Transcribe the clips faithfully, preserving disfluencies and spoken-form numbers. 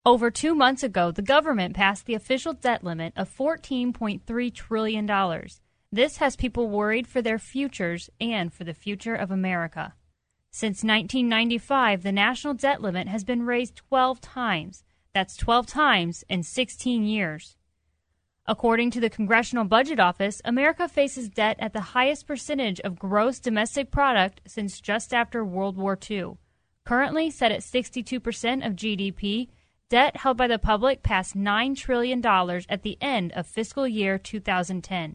Over two months ago, the government passed the official debt limit of fourteen point three trillion dollars. This has people worried for their futures and for the future of America. Since nineteen ninety-five, the national debt limit has been raised twelve times. That's twelve times in sixteen years. According to the Congressional Budget Office, America faces debt at the highest percentage of gross domestic product since just after World War Two. Currently set at sixty-two percent of G D P, debt held by the public passed nine trillion dollars at the end of fiscal year two thousand ten.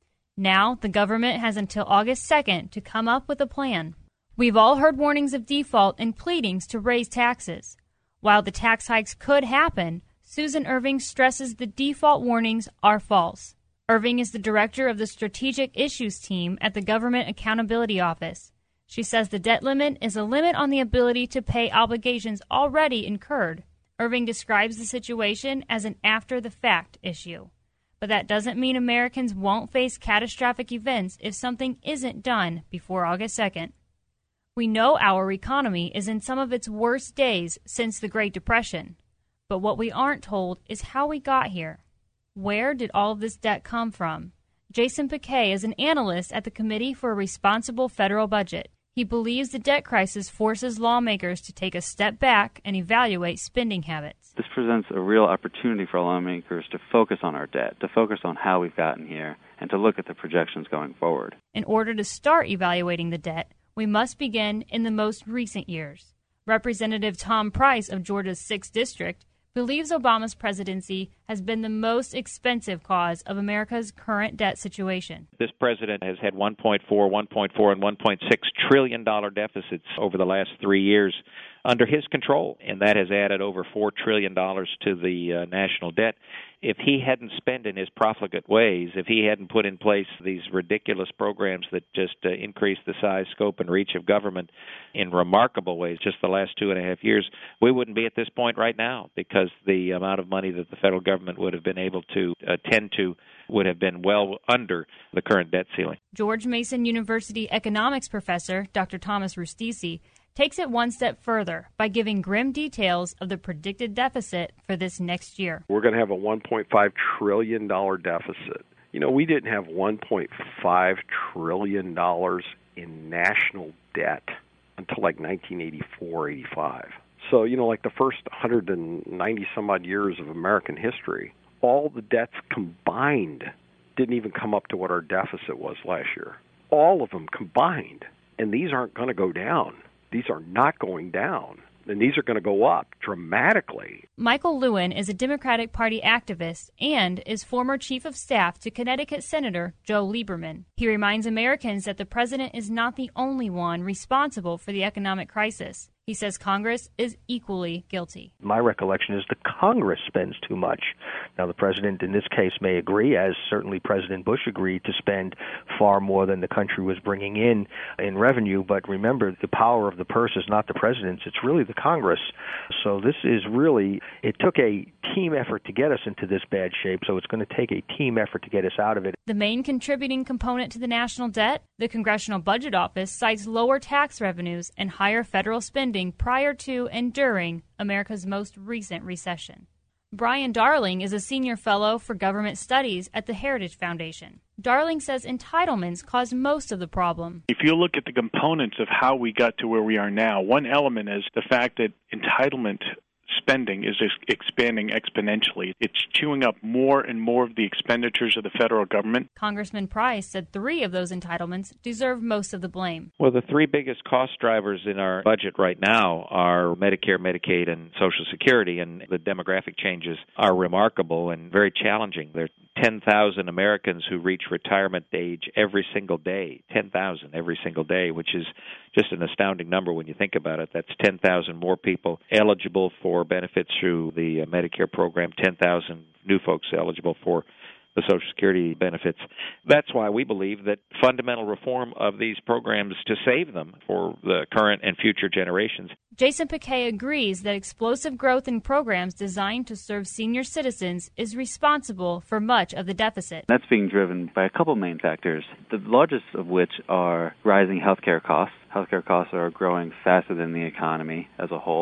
Now, the government has until August second to come up with a plan. We've all heard warnings of default and pleadings to raise taxes. While the tax hikes could happen, Susan Irving stresses the default warnings are false. Irving is the director of the Strategic Issues Team at the Government Accountability Office. She says the debt limit is a limit on the ability to pay obligations already incurred. Irving describes the situation as an after-the-fact issue. But that doesn't mean Americans won't face catastrophic events if something isn't done before August second. We know our economy is in some of its worst days since the Great Depression. But what we aren't told is how we got here. Where did all of this debt come from? Jason Piquet is an analyst at the Committee for a Responsible Federal Budget. He believes the debt crisis forces lawmakers to take a step back and evaluate spending habits. This presents a real opportunity for lawmakers to focus on our debt, to focus on how we've gotten here, and to look at the projections going forward. In order to start evaluating the debt, we must begin in the most recent years. Representative Tom Price of Georgia's sixth District believes Obama's presidency has been the most expensive cause of America's current debt situation. This president has had one point four, one point four, and one point six trillion dollars deficits over the last three years under his control, and that has added over four trillion dollars to the uh, national debt. If he hadn't spent in his profligate ways, if he hadn't put in place these ridiculous programs that just uh, increase the size, scope, and reach of government in remarkable ways just the last two and a half years, we wouldn't be at this point right now, because the amount of money that the federal government would have been able to attend to would have been well under the current debt ceiling. George Mason University economics professor Doctor Thomas Rustisi takes it one step further by giving grim details of the predicted deficit for this next year. We're going to have a one point five trillion dollars deficit. You know, we didn't have one point five trillion dollars in national debt until like nineteen eighty-four, eighty-five. So, you know, like the first one hundred ninety some odd years of American history, all the debts combined didn't even come up to what our deficit was last year. All of them combined. And these aren't going to go down. These are not going down, and these are going to go up dramatically. Michael Lewin is a Democratic Party activist and is former chief of staff to Connecticut Senator Joe Lieberman. He reminds Americans that the president is not the only one responsible for the economic crisis. He says Congress is equally guilty. My recollection is the Congress spends too much. Now, the president in this case may agree, as certainly President Bush agreed, to spend far more than the country was bringing in in revenue. But remember, the power of the purse is not the president's. It's really the Congress. So this is really, it took a team effort to get us into this bad shape, so it's going to take a team effort to get us out of it. The main contributing component to the national debt, the Congressional Budget Office, cites lower tax revenues and higher federal spending prior to and during America's most recent recession. Brian Darling is a senior fellow for government studies at the Heritage Foundation. Darling says entitlements cause most of the problem. If you look at the components of how we got to where we are now, one element is the fact that entitlement spending is expanding exponentially. It's chewing up more and more of the expenditures of the federal government. Congressman Price said three of those entitlements deserve most of the blame. Well, the three biggest cost drivers in our budget right now are Medicare, Medicaid, and Social Security, and the demographic changes are remarkable and very challenging. There are ten thousand Americans who reach retirement age every single day, ten thousand every single day, which is just an astounding number when you think about it. That's ten thousand more people eligible for benefits through the Medicare program, ten thousand new folks eligible for the Social Security benefits. That's why we believe that fundamental reform of these programs to save them for the current and future generations. Jason Piquet agrees that explosive growth in programs designed to serve senior citizens is responsible for much of the deficit. That's being driven by a couple main factors, the largest of which are rising healthcare costs. Healthcare costs are growing faster than the economy as a whole.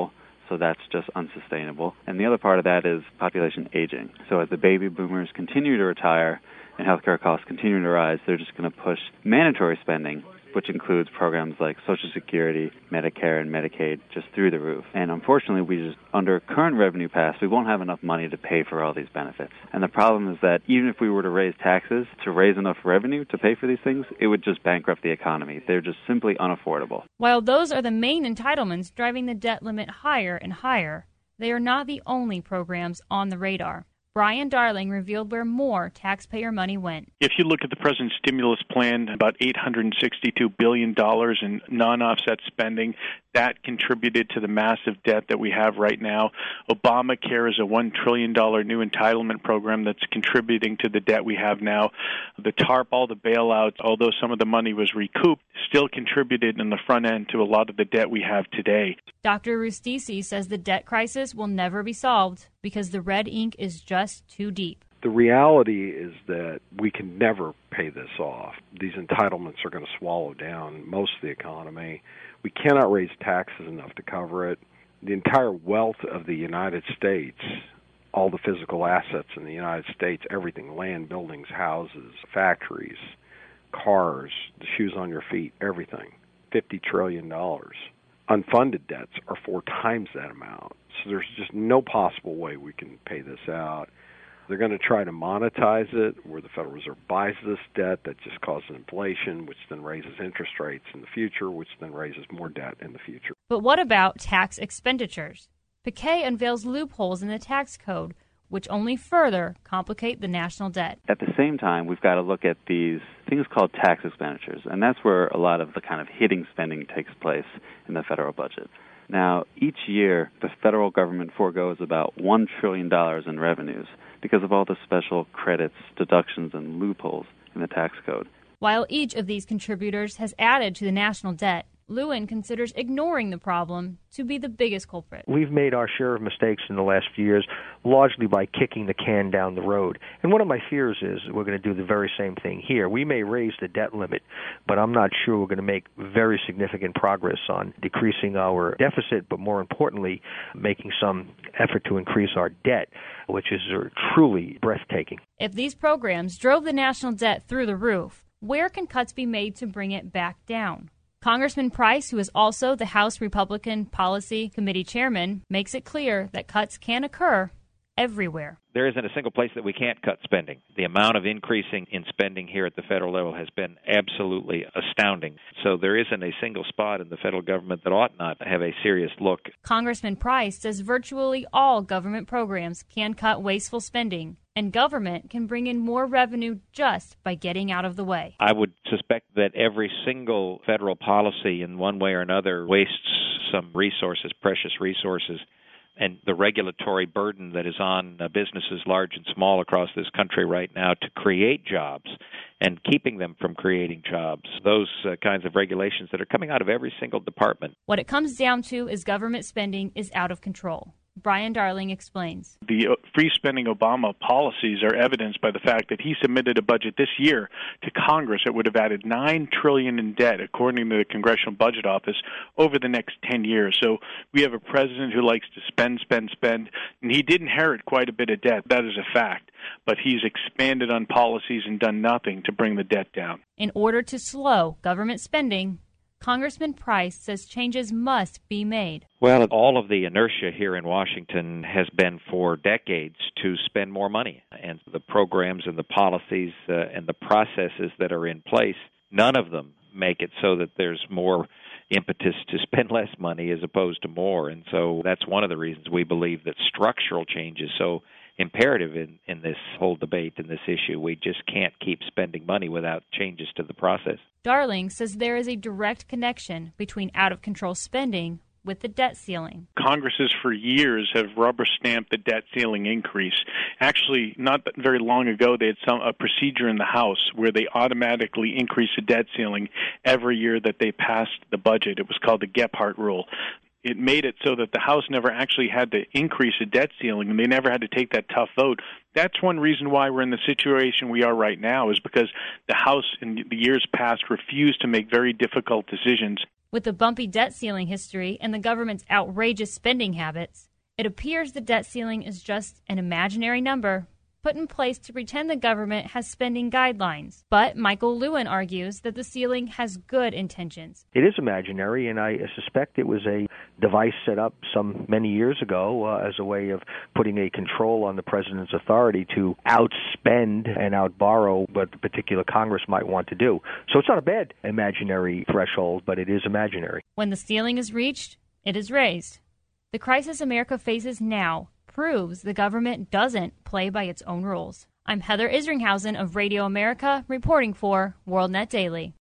so that's just unsustainable. And the other part of that is population aging. So as the baby boomers continue to retire and healthcare costs continue to rise, they're just going to push mandatory spending, which includes programs like Social Security, Medicare, and Medicaid, just through the roof. And unfortunately, we just, under current revenue pass, we won't have enough money to pay for all these benefits. And the problem is that even if we were to raise taxes to raise enough revenue to pay for these things, it would just bankrupt the economy. They're just simply unaffordable. While those are the main entitlements driving the debt limit higher and higher, they are not the only programs on the radar. Brian Darling revealed where more taxpayer money went. If you look at the president's stimulus plan, about eight hundred sixty-two billion dollars in non-offset spending, that contributed to the massive debt that we have right now. Obamacare is a one trillion dollars new entitlement program that's contributing to the debt we have now. The TARP, all the bailouts, although some of the money was recouped, still contributed in the front end to a lot of the debt we have today. Doctor Rustisi says the debt crisis will never be solved because the red ink is just too deep. The reality is that we can never pay this off. These entitlements are going to swallow down most of the economy. We cannot raise taxes enough to cover it. The entire wealth of the United States, all the physical assets in the United States, everything, land, buildings, houses, factories, cars, the shoes on your feet, everything, fifty trillion dollars. Unfunded debts are four times that amount. So there's just no possible way we can pay this out. They're going to try to monetize it, where the Federal Reserve buys this debt. That just causes inflation, which then raises interest rates in the future, which then raises more debt in the future. But what about tax expenditures? Piquet unveils loopholes in the tax code, which only further complicate the national debt. At the same time, we've got to look at these things called tax expenditures, and that's where a lot of the kind of hitting spending takes place in the federal budget. Now, each year, the federal government forgoes about one trillion dollars in revenues because of all the special credits, deductions, and loopholes in the tax code. While each of these contributors has added to the national debt, Lewin considers ignoring the problem to be the biggest culprit. We've made our share of mistakes in the last few years, largely by kicking the can down the road. And one of my fears is we're going to do the very same thing here. We may raise the debt limit, but I'm not sure we're going to make very significant progress on decreasing our deficit, but more importantly, making some effort to increase our debt, which is truly breathtaking. If these programs drove the national debt through the roof, where can cuts be made to bring it back down? Congressman Price, who is also the House Republican Policy Committee chairman, makes it clear that cuts can occur everywhere. There isn't a single place that we can't cut spending. The amount of increasing in spending here at the federal level has been absolutely astounding. So there isn't a single spot in the federal government that ought not have a serious look. Congressman Price says virtually all government programs can cut wasteful spending, and government can bring in more revenue just by getting out of the way. I would suspect that every single federal policy in one way or another wastes some resources, precious resources. And the regulatory burden that is on uh, businesses large and small across this country right now to create jobs and keeping them from creating jobs, those uh, kinds of regulations that are coming out of every single department. What it comes down to is government spending is out of control. Brian Darling explains. The free spending Obama policies are evidenced by the fact that he submitted a budget this year to Congress that would have added nine trillion dollars in debt, according to the Congressional Budget Office, over the next ten years. So we have a president who likes to spend, spend, spend, and he did inherit quite a bit of debt. That is a fact. But he's expanded on policies and done nothing to bring the debt down. In order to slow government spending, Congressman Price says changes must be made. Well, all of the inertia here in Washington has been for decades to spend more money. And the programs and the policies uh, and the processes that are in place, none of them make it so that there's more impetus to spend less money as opposed to more. And so that's one of the reasons we believe that structural change is so imperative in, in this whole debate and this issue. We just can't keep spending money without changes to the process. Darling says there is a direct connection between out-of-control spending with the debt ceiling. Congresses for years have rubber-stamped the debt ceiling increase. Actually, not very long ago, they had some a procedure in the House where they automatically increased the debt ceiling every year that they passed the budget. It was called the Gephardt rule. It made it so that the House never actually had to increase the debt ceiling, and they never had to take that tough vote. That's one reason why we're in the situation we are right now, is because the House in the years past refused to make very difficult decisions. With the bumpy debt ceiling history and the government's outrageous spending habits, it appears the debt ceiling is just an imaginary number put in place to pretend the government has spending guidelines. But Michael Lewin argues that the ceiling has good intentions. It is imaginary, and I suspect it was a device set up some many years ago uh, as a way of putting a control on the president's authority to outspend and outborrow what the particular Congress might want to do. So it's not a bad imaginary threshold, but it is imaginary. When the ceiling is reached, it is raised. The crisis America faces now proves the government doesn't play by its own rules. I'm Heather Isringhausen of Radio America, reporting for WorldNet Daily.